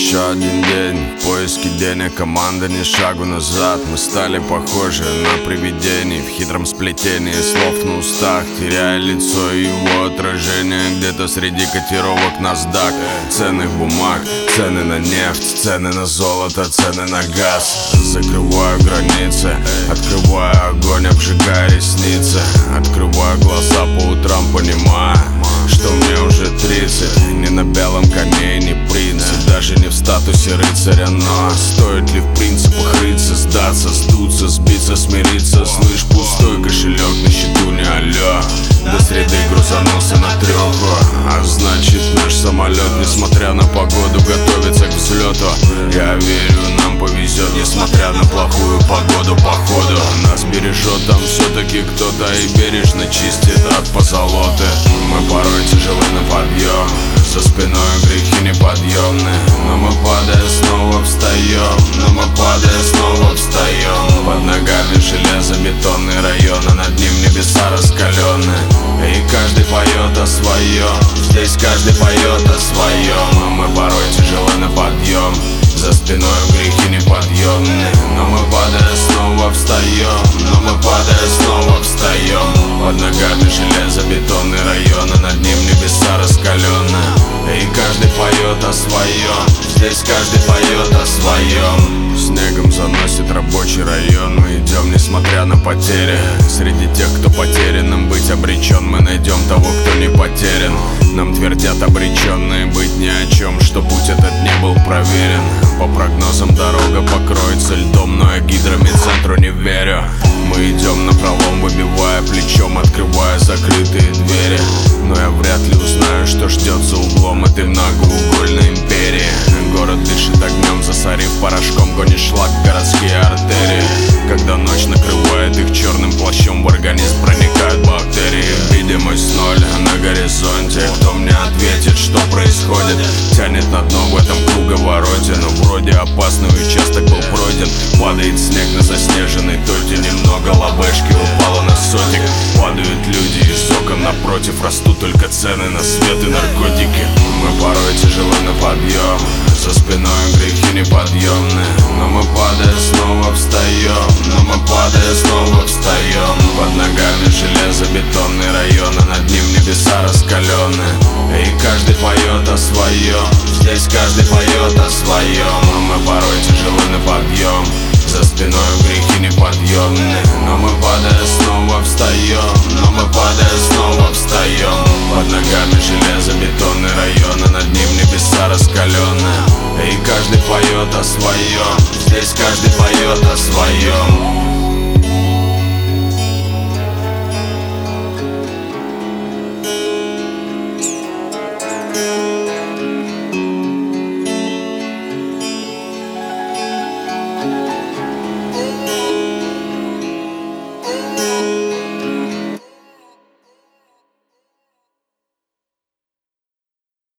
Еще один день в поиске денег, команда ни шагу назад. Мы стали похожи на привидений в хитром сплетении слов на устах, теряя лицо и его отражение где-то среди котировок NASDAQ. Ценных бумаг, цены на нефть, цены на золото, цены на газ. Закрываю границы, открываю огонь, обжигая ресницы. Открываю глаза по утрам, понимая, что мне уже 30. Не на белом коне, не принц, и даже не в статусе рыцаря. Но стоит ли в принципах рыться, сдаться, сдуться, сбиться, смириться? Слышь, пустой кошелек на счету, не алло. До среды грузанулся на трёху, а значит наш самолет, несмотря на погоду, готовится к взлету. Я верю, нам повезет, несмотря на плохую погоду. Походу нас бережет там все-таки кто-то и бережно чистит от позолоты. Мы порой тяжелы на подъем, за спиной грехи неподъемны. Но мы падая снова встаем, но мы падая снова встаем. Под ногами железобетонный район, а над ним небеса раскаленные. И каждый поет о своем, здесь каждый поет о своем. Но мы порой тяжелы на подъем, за спиной грехи неподъемны. Но мы падая снова встаем, но мы падая снова встаем. Под ногами железобетонный район, а над ним небеса раскаленные. И каждый поет о своем, здесь каждый поет о своем. Снегом заносит рабочий район, мы идем несмотря на потери. Среди тех, кто потерянным быть обречен, мы найдем того, кто не потерян. Нам твердят обреченные быть ни о чем, что путь этот не был проверен. По прогнозам дорога покроется льдом, но я гидромедцентру не верю. Мы идем напролом, выбивая плечом, открывая закрытые двери. Но я вряд ли узнаю, что ждет за углом этой многоугольной империи. Город дышит огнем, засорив порошком, гонит шлак в городские артерии. Когда ночь накрывает их черным плащом, в организм проникают бактерии. Видимость ноль на горизонте, кто мне ответит, что происходит? Тянет на дно в этом круговороте, но вроде опасный участок был пройден. Падает снег на заснеженной тоте, немного лобешки упало на сотик. Падают люди из окон напротив, растут только цены на свет и наркотики. Мы порой тяжелы на подъем, за спиной грехи неподъемны. Но мы падая снова встаем, но мы падая снова встаем. Под ногами железобетонный район, а над ним небеса раскаленные. И каждый поет о своем, здесь каждый поет о своем. Но мы порой тяжелы на подъем, за спиной грехи неподъемны. Но мы падая снова